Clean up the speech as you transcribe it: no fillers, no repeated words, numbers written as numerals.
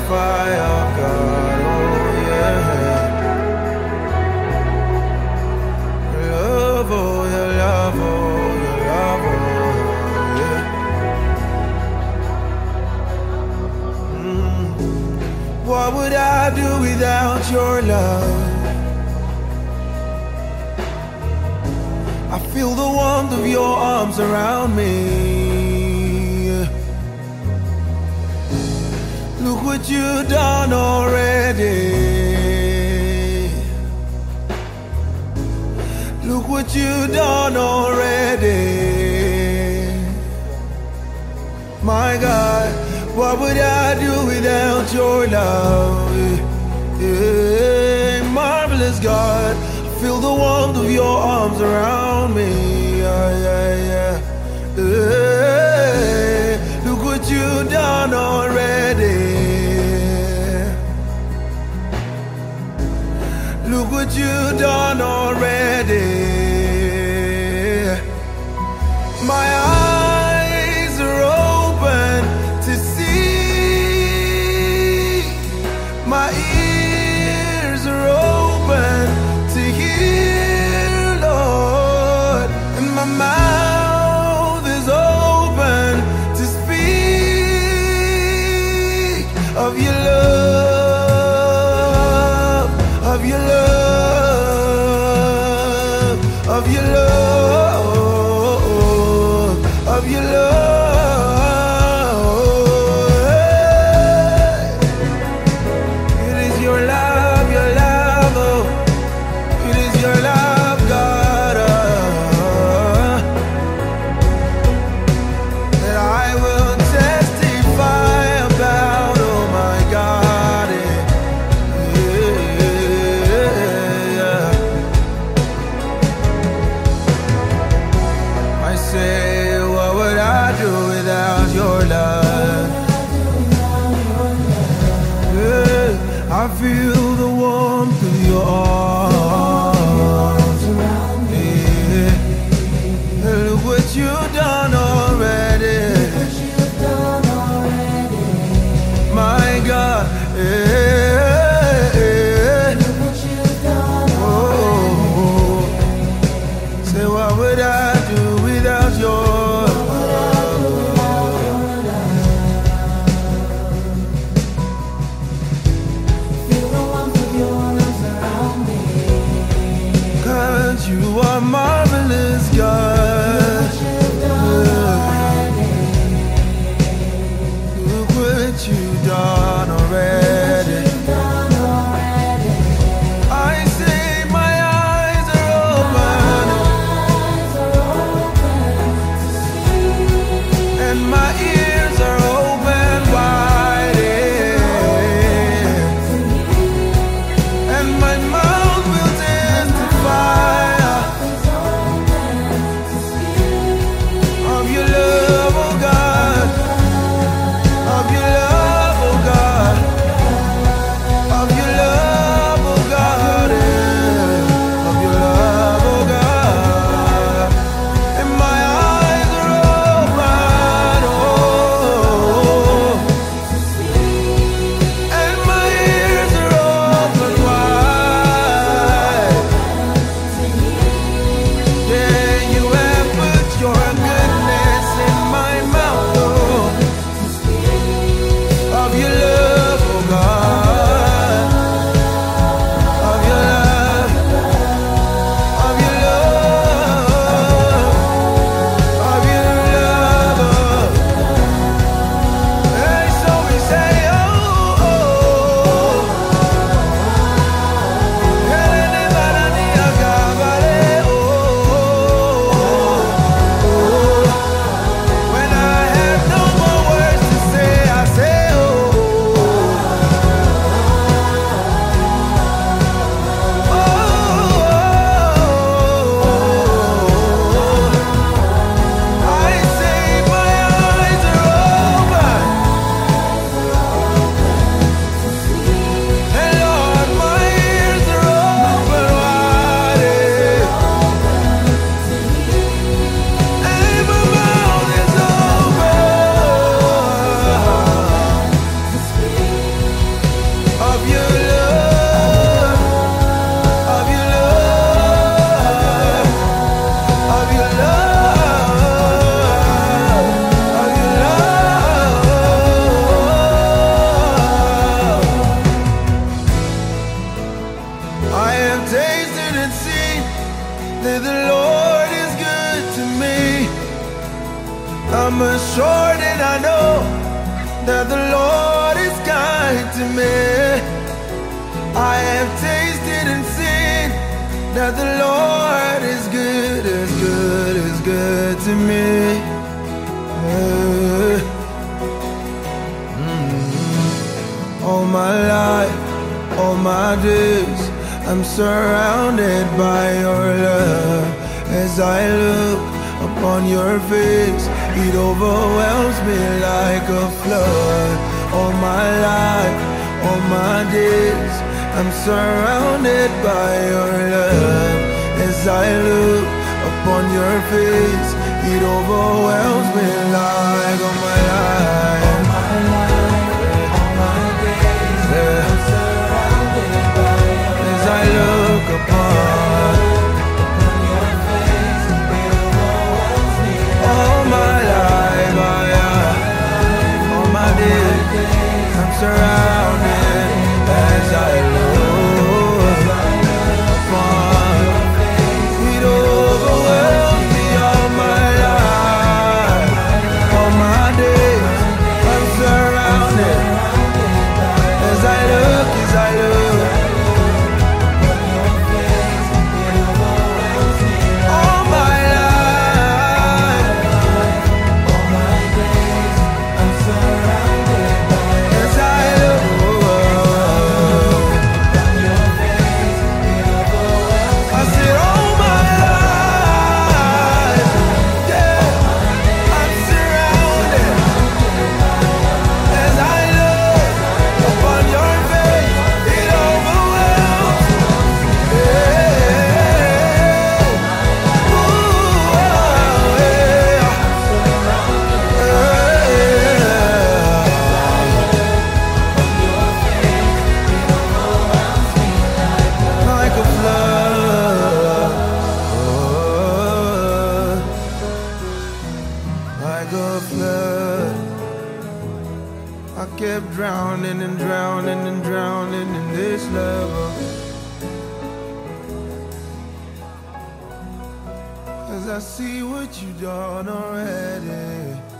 fire, God. Oh yeah. Your love, oh your love, oh your love, oh yeah. What would I do without your love? I feel the warmth of your arms around me. Look what you've done already. Look what you've done already. My God, what would I do without your love? Yeah, marvelous God, feel the warmth of your arms around me. Yeah, yeah, yeah. Yeah. Look what you've done already. Look what you've done already. My eyes are open to see. My ears are open to hear, Lord, and my mouth is open to speak of your love, of your love, of your love, of your love. It is your love, your love, oh. It is your love, God, that I will testify about, oh my God, yeah. I say, what would I do without your love? Yeah, I feel the warmth of your arms. Yeah. Look what you've done already. My God. Yeah. Oh. Say, what would I do without your God, you are marvelous, God. Look what you've done already. I say my eyes are open and my ears are open wide, and my mouth will testify of your love, oh God, of your love, oh God, of your love, oh God, yeah. Of your love, oh God. And my eyes are open, oh I'm assured and I know that the Lord is kind to me. I have tasted and seen that the Lord is good, is good, is good to me. All my life, all my days, I'm surrounded by your love. As I look upon your face, it overwhelms me like a flood. All my life, all my days, I'm surrounded by your love. As I look upon your face, it overwhelms me like all my life. As I look upon your face, it overwhelms me. All my life, all my days, I'm surrounded. As I look upon your face, it overwhelms me. All my life, all my days, I'm surrounded. As I look, as I look. Like a flood, I kept drowning and drowning and drowning in this love. As I see what you done already.